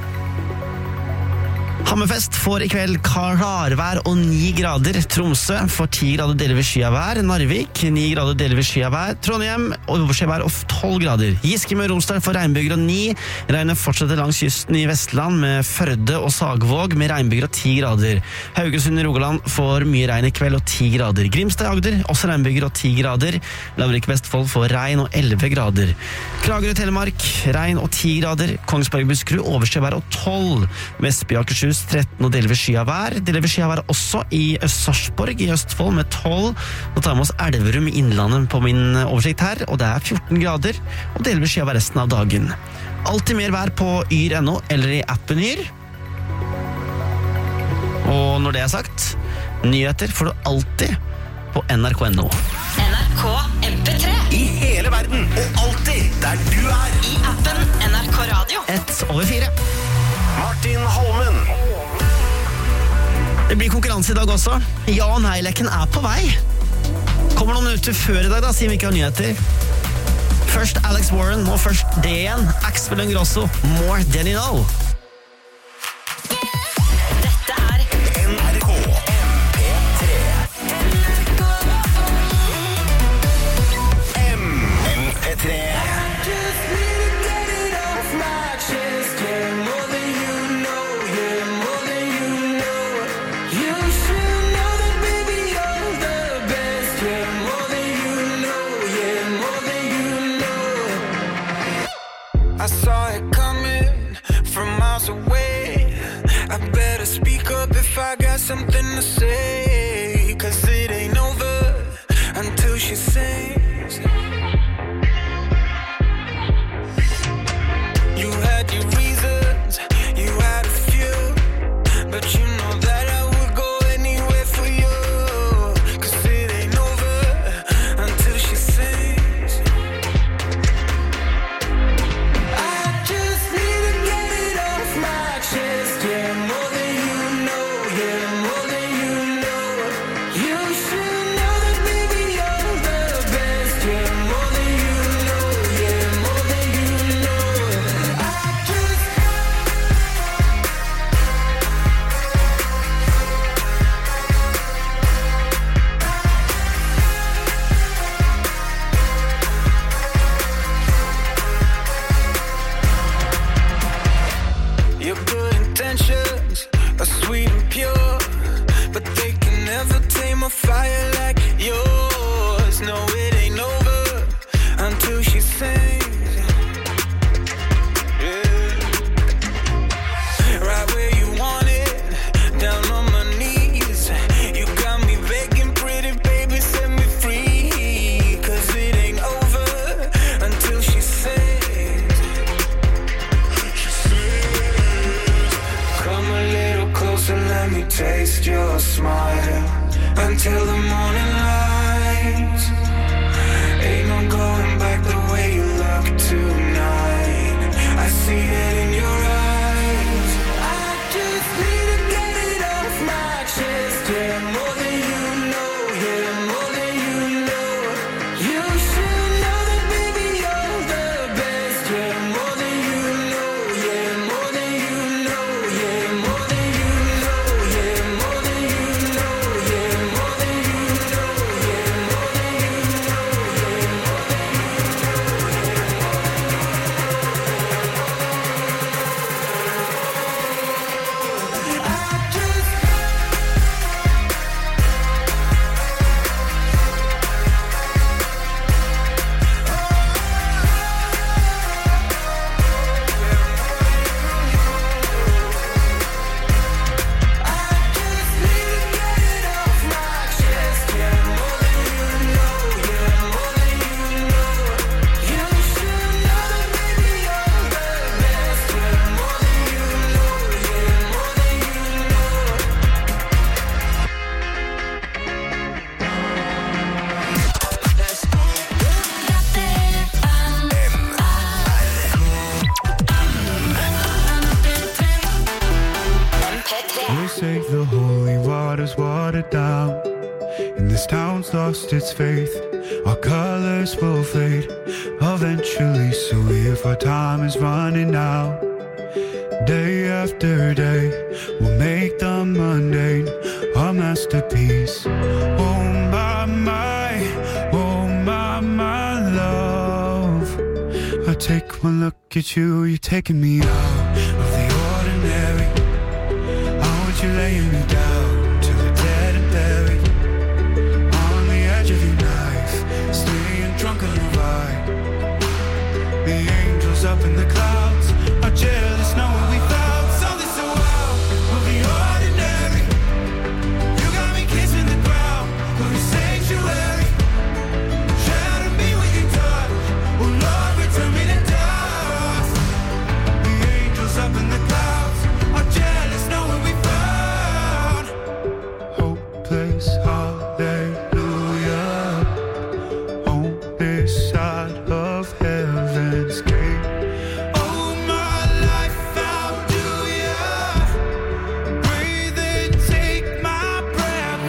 Hammerfest får i kveld klarvær og ni grader. Tromsø får ti grader delvis skyavær. Narvik ni grader delvis skyavær. Trondheim overskyavær og tolv grader. Giske med Romsdal får regnbyger og ni. Regnet fortsetter langs kysten i Vestland med Førde og Sagvåg med regnbyger og ti grader. Haugesund i Rogaland får mye regn i kveld og ti grader. Grimstad i Agder også regnbyger og ti grader. Lavrik Vestfold får regn og elleve grader. Kragerø Telemark regn og ti grader. Kongsberg Buskerud overskyavær og tolv. Vestby Akershus tretten og delvis skyavær. Delvis skyavær også i Øst-Sarpsborg i Østfold med tolv. Nå tar vi oss Elverum i Innlandet på min oversikt her, og det er fjorten grader og delvis skyavær resten av dagen. Alltid mer vær på yr punkt no eller i appen Yr. Og når det er sagt, nyheter får du alltid på N R K punkt no. N R K M P tre. I hele verden, og alltid der du er. I appen N R K Radio. Ett over fire. Martin Holmen. Det blir konkurranse i dag også. Ja og nei-leken er på vei. Kommer noen minutter før i dag da, siden vi ikke har nyheter. Først Alex Warren, og først det igjen. Axel Ingrosso, More Than You Know. Dette er N R K M P tre. M P tre. I saw it coming from miles away. I better speak up if I got something to say. Cause it ain't over until she sings. You had your reasons, you had a few, but you know that I would go anywhere for you. Cause it ain't over until she sings. I just need to get it off my chest. Yeah, more than you know, yeah, more than you its faith. Our colors will fade eventually. So if our time is running out, day after day, we'll make the mundane a masterpiece. Oh my, my, oh my, my love. I take one look at you, you're taking me out of the ordinary. I want you laying me down till we're dead and buried. On the edge of your knife, staying drunk on your ride. The angels up in the clouds are jealous knowing we found something so out of the ordinary. You got me kissing the ground of your sanctuary. Shatter me with your touch, oh Lord, return me to dust. The angels up in the clouds are jealous knowing we found hopeless hallelujah on this side of heaven's gate. Oh my life, how do ya breathe and take my breath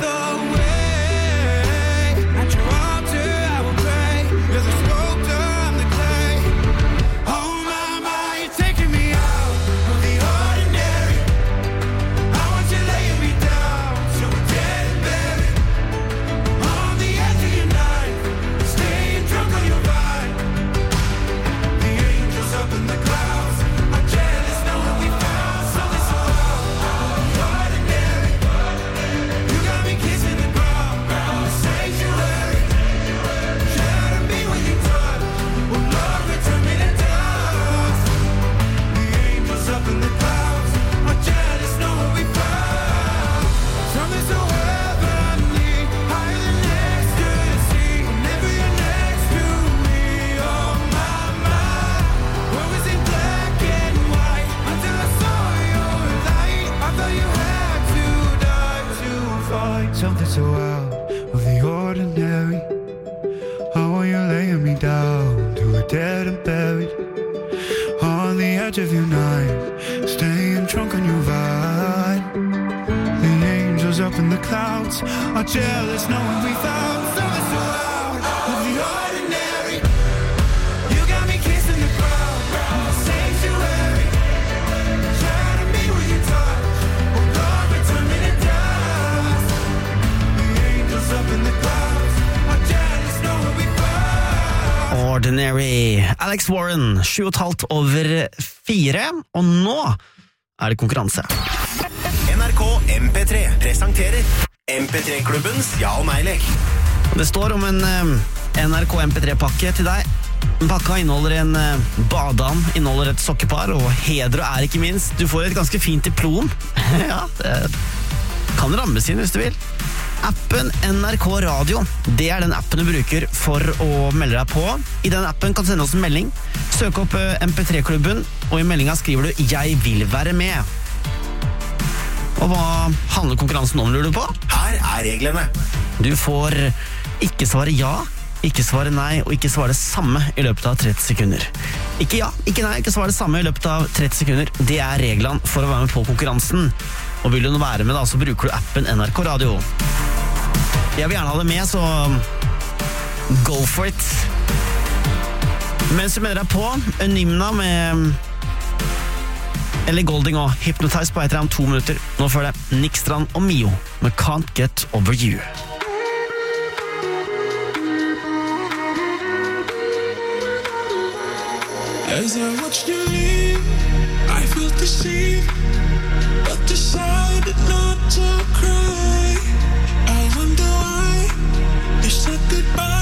away? At your altar I will pray, you're the sculptor, I'm the clay. Oh my, my, you're taking me out of the ordinary. I want you laying me down till we're dead and buried. On the edge of your knife, staying drunk on your ride. The angels up in the clouds are jealous knowing we found something so out of the ordinary. You got me kissing the ground of the sanctuary. Shatter me with your touch, oh Lord, return me to dust. The angels up in the clouds are jealous knowing we found something so heavenly, higher than ecstasy. Whenever you're next to me, oh my, my. What was in black and white until I saw your light? I thought you had to die to find something so out of the ordinary. I want you laying me down till we're dead and buried. On the edge of your knife, staying drunk on your ride. The angels up in the clouds are jealous knowing we found something so out of the ordinary. You got me kissing the ground of the sanctuary. Shatter me with your touch, oh Lord, return me to dust. The angels up in the clouds are jealous knowing we found. Ordinary. Alex Warren, sju og et halvt over fire, og nå er det konkurranse. N R K M P tre presenterer M P tre-klubbens ja og nei-lek. Det står om en eh, N R K M P tre-pakke til deg. Pakka inneholder en eh, badeand, inneholder et sokkepar, og heder og ære ikke minst. Du får et ganske fint diplom. Ja, det kan rammes inn hvis du vil. Appen N R K Radio, det er den appen du bruker for å melde deg på. I den appen kan du sende oss en melding, søk opp eh, M P tre-klubben, og i meldingen skriver du «Jeg vil være med». Og hva handler konkurransen om, lurer du på? Her er reglene. Du får ikke svare ja, ikke svare nei, og ikke svare det samme i løpet av tretti sekunder. Ikke ja, ikke nei, ikke svare det samme i løpet av tretti sekunder. Det er reglene for å være med på konkurransen. Og vil du nå være med da, så bruker du appen N R K Radio. Jeg vil gjerne ha det med, så go for it. Mens du melder deg på, Nymna med Ellie Goulding og Hypnotize på etter om to minutter. Nå får det Nick Strand og Mio med Can't Get Over You. As I watched you leave, I felt the same, but decided not to cry. I wonder why you said goodbye.